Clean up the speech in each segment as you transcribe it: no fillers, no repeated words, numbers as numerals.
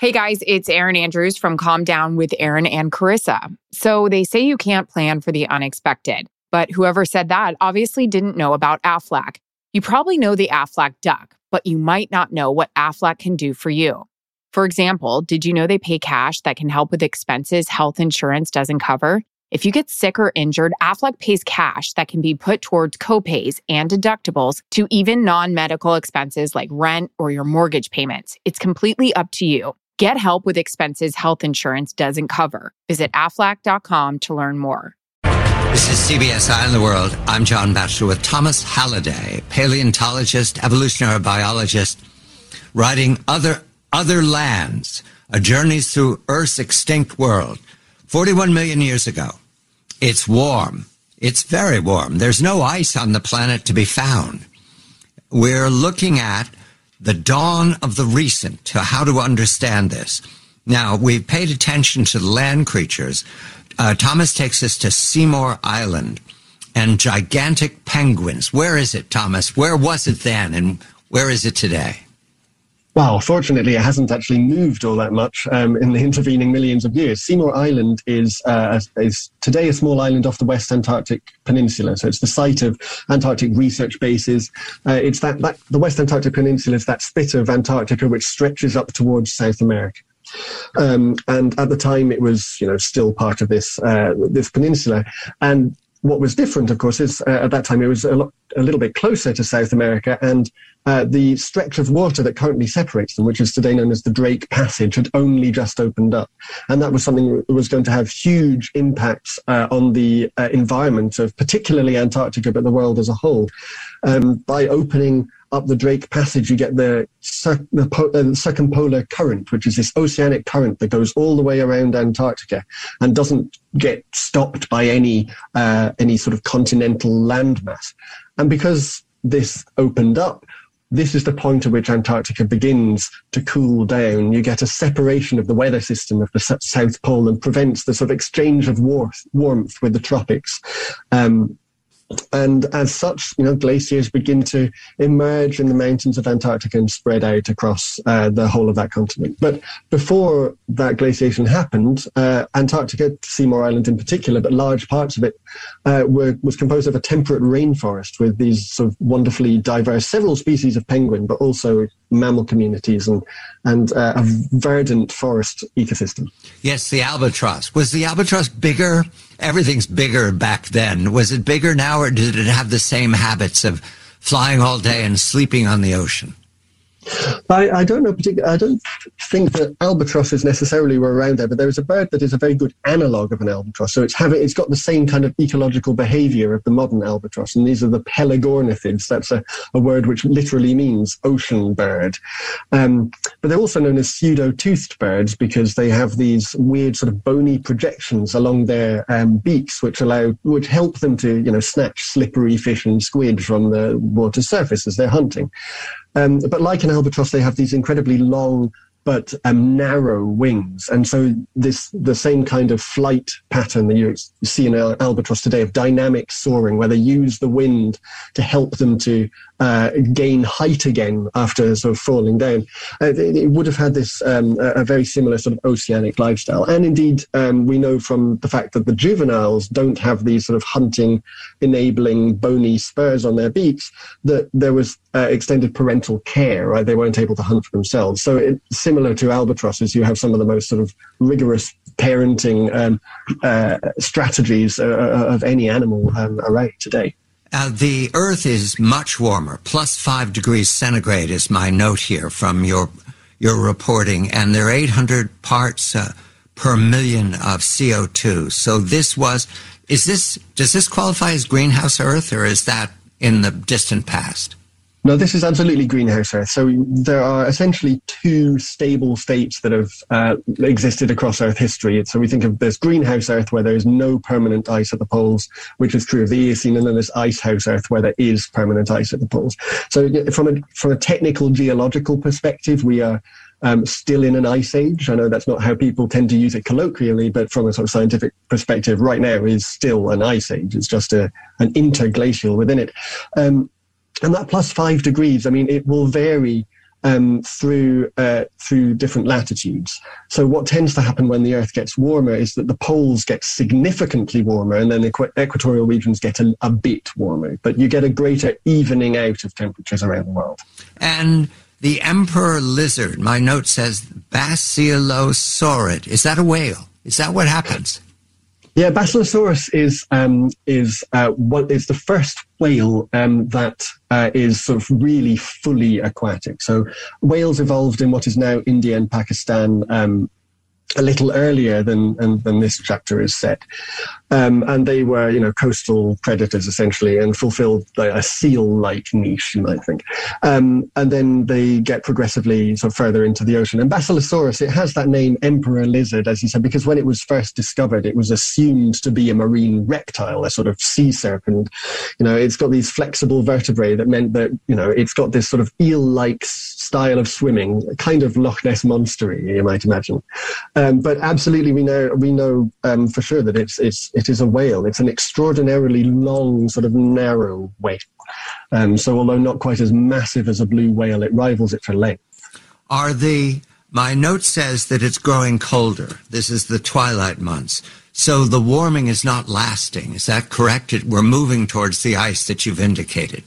Hey guys, it's Erin Andrews from Calm Down with Erin and Carissa. So they say you can't plan for the unexpected, but whoever said that obviously didn't know about Aflac. You probably know the Aflac Duck, but you might not know what Aflac can do for you. For example, did you know they pay cash that can help with expenses health insurance doesn't cover? If you get sick or injured, Aflac pays cash that can be put towards copays and deductibles to even non-medical expenses like rent or your mortgage payments. It's completely up to you. Get help with expenses health insurance doesn't cover. Visit aflac.com to learn more. This is CBS Eye on the World. I'm John Batchelor with Thomas Halliday, paleontologist, evolutionary biologist, writing Other Lands, a journey through Earth's extinct world. 41 million years ago. It's warm. It's very warm. There's no ice on the planet to be found. We're looking at the dawn of the recent, to how to understand this. Now, we've paid attention to the land creatures. Thomas takes us to Seymour Island and gigantic penguins. Where is it, Thomas? Where was it then, and where is it today? Well, fortunately, it hasn't actually moved all that much in the intervening millions of years. Seymour Island is today a small island off the West Antarctic Peninsula. So it's the site of Antarctic research bases. It's the West Antarctic Peninsula is that spit of Antarctica which stretches up towards South America. And at the time, it was still part of this peninsula. And what was different, of course, is at that time it was a little bit closer to South America, and the stretch of water that currently separates them, which is today known as the Drake Passage, had only just opened up. And that was something that was going to have huge impacts on the environment of particularly Antarctica, but the world as a whole. By opening up the Drake Passage, you get the circumpolar current, which is this oceanic current that goes all the way around Antarctica and doesn't get stopped by any sort of continental landmass. And because this opened up, this is the point at which Antarctica begins to cool down. You get a separation of the weather system of the South Pole and prevents the sort of exchange of warmth with the tropics. And as such, glaciers begin to emerge in the mountains of Antarctica and spread out across the whole of that continent. But before that glaciation happened, Antarctica, Seymour Island in particular, but large parts of it, was composed of a temperate rainforest with these sort of wonderfully diverse, several species of penguin, but also mammal communities and a verdant forest ecosystem. Yes, the albatross. Was the albatross bigger? Everything's bigger back then. Was it bigger now, or did it have the same habits of flying all day and sleeping on the ocean? I don't know I don't think that albatrosses necessarily were around there, but there is a bird that is a very good analogue of an albatross. So it's got the same kind of ecological behaviour of the modern albatross, and these are the pelagornithids. That's a word which literally means ocean bird. But they're also known as pseudo-toothed birds because they have these weird sort of bony projections along their beaks, which help them to snatch slippery fish and squid from the water surface as they're hunting. But like an albatross, they have these incredibly long but narrow wings. And so the same kind of flight pattern that you see in albatross today of dynamic soaring, where they use the wind to help them to gain height again after sort of falling down, it would have had this a very similar sort of oceanic lifestyle. And indeed, we know from the fact that the juveniles don't have these sort of hunting enabling bony spurs on their beaks, that there was extended parental care, right? They weren't able to hunt for themselves. So similar to albatrosses, you have some of the most sort of rigorous parenting strategies of any animal around today. The Earth is much warmer, plus 5 degrees centigrade is my note here from your reporting, and there are 800 parts per million of CO2. So does this qualify as greenhouse Earth, or is that in the distant past? No, this is absolutely greenhouse Earth. So there are essentially two stable states that have existed across Earth history. So we think of this greenhouse Earth, where there is no permanent ice at the poles, which is true of the Eocene, and then there's icehouse Earth, where there is permanent ice at the poles. So from a technical geological perspective, we are still in an ice age. I know that's not how people tend to use it colloquially, but from a sort of scientific perspective, right now is still an ice age. It's just an interglacial within it. And that plus 5 degrees, I mean, it will vary through different latitudes. So what tends to happen when the Earth gets warmer is that the poles get significantly warmer, and then the equatorial regions get a bit warmer. But you get a greater evening out of temperatures around the world. And the emperor lizard, my note says Basilosaurus. Is that a whale? Is that what happens? Yeah, Basilosaurus is the first whale that is sort of really fully aquatic. So whales evolved in what is now India and Pakistan a little earlier than this chapter is set. And they were, coastal predators essentially, and fulfilled a seal-like niche, you might think. And then they get progressively sort of further into the ocean. And Basilosaurus, it has that name Emperor Lizard, as you said, because when it was first discovered, it was assumed to be a marine reptile, a sort of sea serpent. It's got these flexible vertebrae that meant that, it's got this sort of eel-like style of swimming, kind of Loch Ness Monster-y, you might imagine. But absolutely, we know for sure that it is a whale. It's an extraordinarily long, sort of narrow whale. So although not quite as massive as a blue whale, it rivals it for length. My note says that it's growing colder. This is the twilight months. So the warming is not lasting. Is that correct? We're moving towards the ice that you've indicated.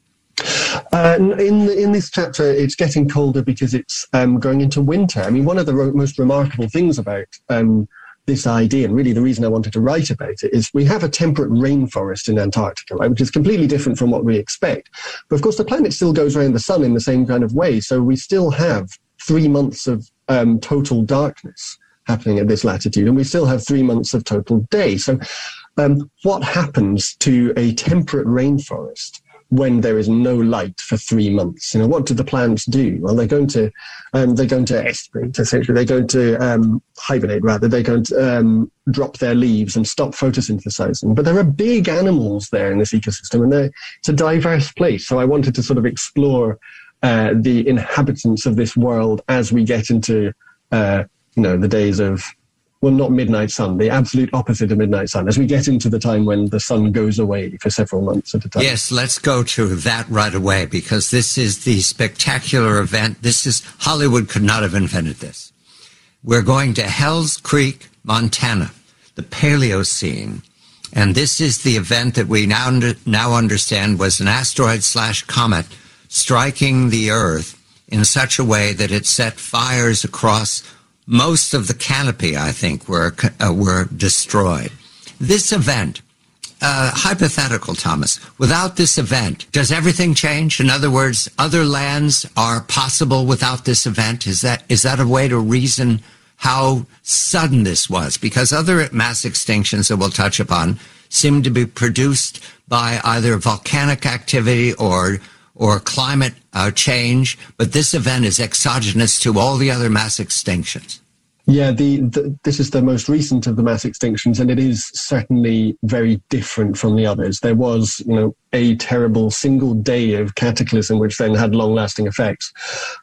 In this chapter, it's getting colder because it's going into winter. I mean, one of the most remarkable things about this idea, and really the reason I wanted to write about it, is we have a temperate rainforest in Antarctica, right, which is completely different from what we expect. But of course, the planet still goes around the sun in the same kind of way. So we still have 3 months of total darkness happening at this latitude, and we still have 3 months of total day. So what happens to a temperate rainforest when there is no light for 3 months? What do the plants do? Well, they're going to aspirate, essentially. They're going to hibernate, rather. They're going to drop their leaves and stop photosynthesizing. But there are big animals there in this ecosystem, and it's a diverse place. So I wanted to sort of explore the inhabitants of this world as we get into, the days of, well, not midnight sun, the absolute opposite of midnight sun, as we get into the time when the sun goes away for several months at a time. Yes, let's go to that right away, because this is the spectacular event. Hollywood could not have invented this. We're going to Hells Creek, Montana, the Paleocene. And this is the event that we now understand was an asteroid/comet striking the Earth in such a way that it set fires across most of the canopy, I think, were destroyed. This event, hypothetical, Thomas, without this event, does everything change? In other words, other lands are possible without this event? Is that a way to reason how sudden this was? Because other mass extinctions that we'll touch upon seem to be produced by either volcanic activity or climate change, but this event is exogenous to all the other mass extinctions. Yeah, this is the most recent of the mass extinctions, and it is certainly very different from the others. There was, a terrible single day of cataclysm, which then had long-lasting effects.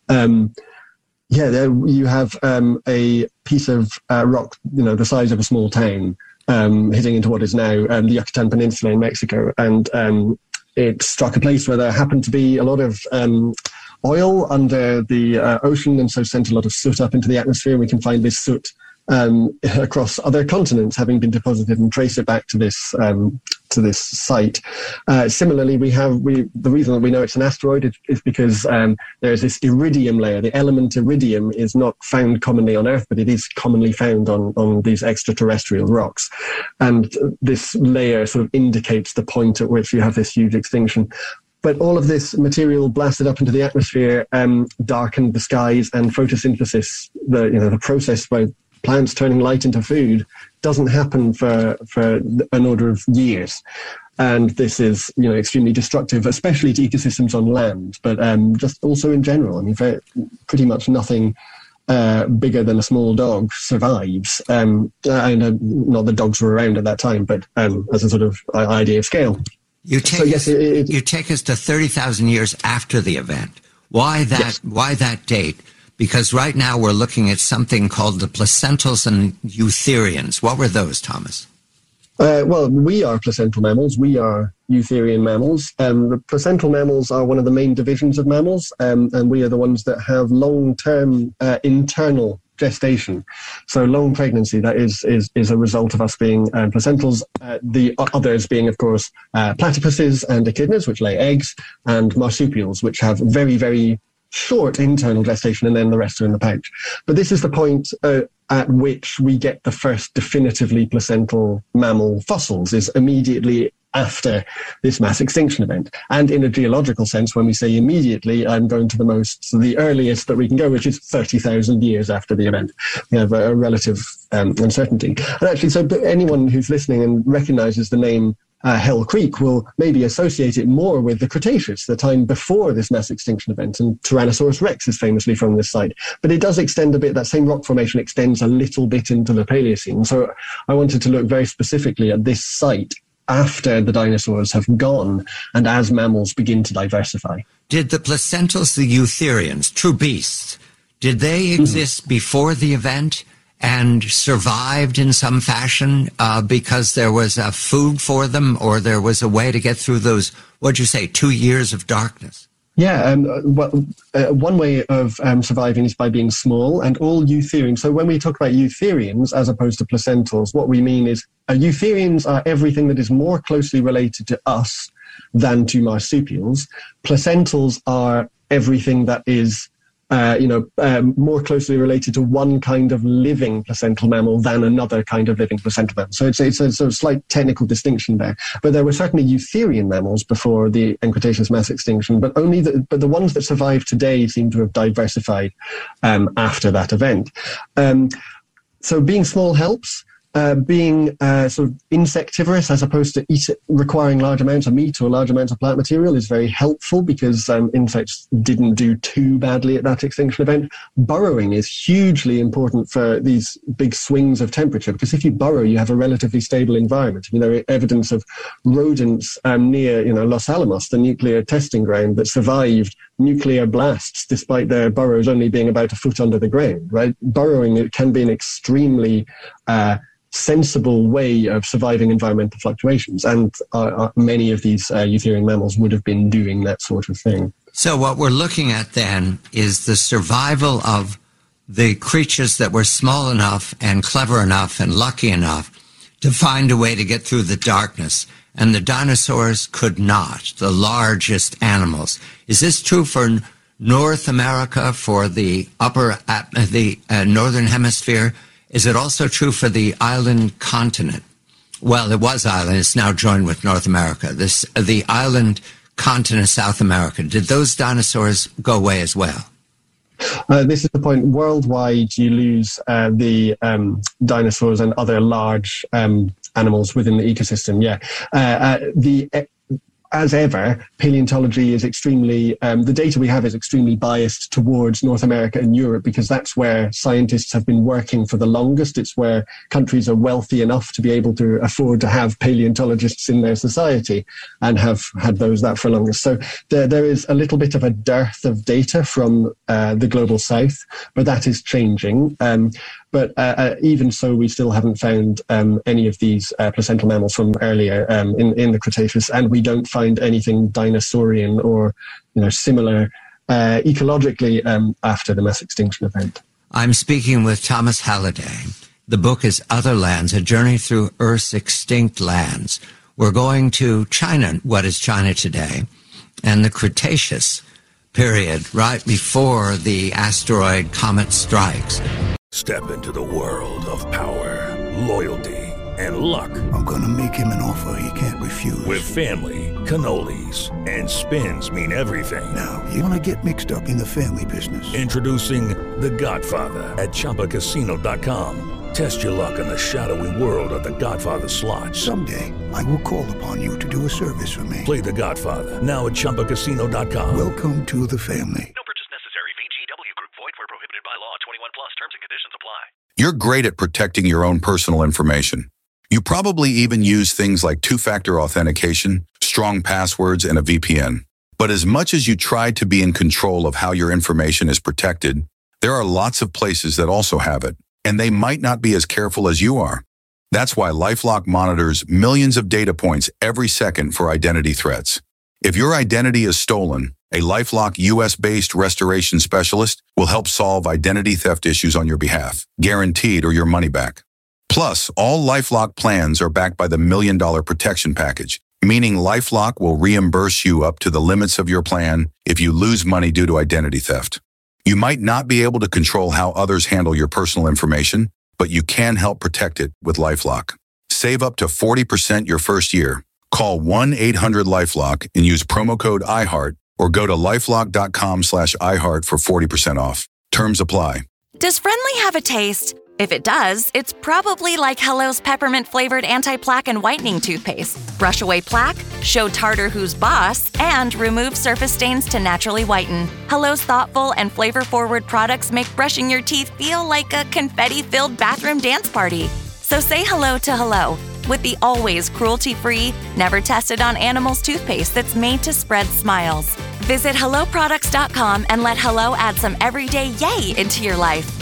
There you have a piece of rock, the size of a small town, hitting into what is now the Yucatan Peninsula in Mexico, and it struck a place where there happened to be a lot of oil under the ocean, and so sent a lot of soot up into the atmosphere. We can find this soot across other continents having been deposited and trace it back to this site. Similarly, the reason that we know it's an asteroid is because there's this iridium layer. The element iridium is not found commonly on Earth, but it is commonly found on these extraterrestrial rocks. And this layer sort of indicates the point at which you have this huge extinction. But all of this material blasted up into the atmosphere darkened the skies, and photosynthesis, the process by plants turning light into food, doesn't happen for an order of years. And this is, extremely destructive, especially to ecosystems on land, but just also in general. I mean, pretty much nothing bigger than a small dog survives. I know not that dogs were around at that time, but as a sort of idea of scale. You take us to 30,000 years after the event. Why that? Yes. Why that date? Because right now we're looking at something called the placentals and eutherians. What were those, Thomas? Well, we are placental mammals. We are eutherian mammals. The placental mammals are one of the main divisions of mammals, and we are the ones that have long-term internal gestation. So long pregnancy, that is a result of us being placentals. The others being, of course, platypuses and echidnas, which lay eggs, and marsupials, which have very, very short internal gestation, and then the rest are in the pouch. But this is the point at which we get the first definitively placental mammal fossils, is immediately after this mass extinction event. And in a geological sense, when we say immediately, I'm going to the earliest that we can go, which is 30,000 years after the event. We have a relative uncertainty. And actually, so anyone who's listening and recognizes the name Hell Creek will maybe associate it more with the Cretaceous, the time before this mass extinction event, and Tyrannosaurus rex is famously from this site. But it does extend a bit, that same rock formation extends a little bit into the Paleocene. So I wanted to look very specifically at this site after the dinosaurs have gone and as mammals begin to diversify. Did the placentals, the eutherians, true beasts, did they exist before the event and survived in some fashion because there was food for them, or there was a way to get through those, what'd you say, 2 years of darkness? Yeah, one way of surviving is by being small, and all eutherians. So when we talk about eutherians as opposed to placentals, what we mean is eutherians are everything that is more closely related to us than to marsupials. Placentals are everything that is more closely related to one kind of living placental mammal than another kind of living placental mammal. So it's a sort of slight technical distinction there. But there were certainly eutherian mammals before the Cretaceous mass extinction, but the ones that survive today seem to have diversified after that event. So being small helps. Being sort of insectivorous as opposed to requiring large amounts of meat or large amounts of plant material is very helpful, because insects didn't do too badly at that extinction event. Burrowing is hugely important for these big swings of temperature, because if you burrow, you have a relatively stable environment. There is evidence of rodents near Los Alamos, the nuclear testing ground, that survived nuclear blasts despite their burrows only being about a foot under the ground. Right? Burrowing, it can be an extremely sensible way of surviving environmental fluctuations, and many of these eutherian mammals would have been doing that sort of thing. So what we're looking at then is the survival of the creatures that were small enough and clever enough and lucky enough to find a way to get through the darkness, and the dinosaurs could not, the largest animals. Is this true for North America, for the northern hemisphere? Is it also true for the island continent? Well, it was island. It's now joined with North America. The island continent, South America. Did those dinosaurs go away as well? This is the point. Worldwide, you lose the dinosaurs and other large animals within the ecosystem. Yeah. As ever, paleontology is extremely, the data we have is extremely biased towards North America and Europe, because that's where scientists have been working for the longest. It's where countries are wealthy enough to be able to afford to have paleontologists in their society, and have had that for longest. So there is a little bit of a dearth of data from the global south, but that is changing. But even so, we still haven't found any of these placental mammals from earlier in the Cretaceous, and we don't find anything dinosaurian or similar ecologically after the mass extinction event. I'm speaking with Thomas Halliday. The book is Other Lands, A Journey Through Earth's Extinct Lands. We're going to China, what is China today, and the Cretaceous period, right before the asteroid comet strikes. Step into the world of power, loyalty, and luck. I'm gonna make him an offer he can't refuse. With family, cannolis, and spins mean everything. Now, you wanna get mixed up in the family business. Introducing The Godfather at ChumbaCasino.com. Test your luck in the shadowy world of The Godfather slot. Someday, I will call upon you to do a service for me. Play The Godfather now at ChumbaCasino.com. Welcome to the family. No purchase necessary. VGW Group. Void where prohibited by law. 21 plus. Terms and conditions apply. You're great at protecting your own personal information. You probably even use things like two-factor authentication, strong passwords, and a VPN. But as much as you try to be in control of how your information is protected, there are lots of places that also have it, and they might not be as careful as you are. That's why LifeLock monitors millions of data points every second for identity threats. If your identity is stolen, a LifeLock US-based restoration specialist will help solve identity theft issues on your behalf, guaranteed or your money back. Plus, all LifeLock plans are backed by the $1 Million Protection Package, meaning LifeLock will reimburse you up to the limits of your plan if you lose money due to identity theft. You might not be able to control how others handle your personal information, but you can help protect it with LifeLock. Save up to 40% your first year. Call 1-800-LifeLock and use promo code iHeart or go to lifelock.com/iHeart for 40% off. Terms apply. Does Friendly have a taste? If it does, it's probably like Hello's peppermint-flavored anti-plaque and whitening toothpaste. Brush away plaque, show tartar who's boss, and remove surface stains to naturally whiten. Hello's thoughtful and flavor-forward products make brushing your teeth feel like a confetti-filled bathroom dance party. So say hello to Hello with the always cruelty-free, never tested on animals toothpaste that's made to spread smiles. Visit HelloProducts.com and let Hello add some everyday yay into your life.